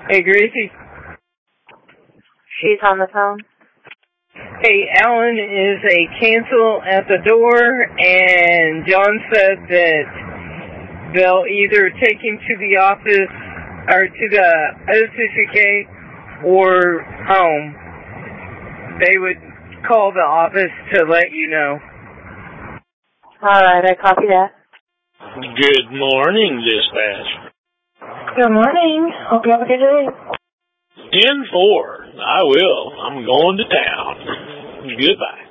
Hey, Gracie. She's on the phone. Hey, Alan is a cancel at the door, and John said that they'll either take him to the office or to the OCCK or home. They would call the office to let you know. All right, I copy that. Good morning, dispatch. Good morning. Hope you have a good day. 10-4. I will. I'm going to town. Goodbye.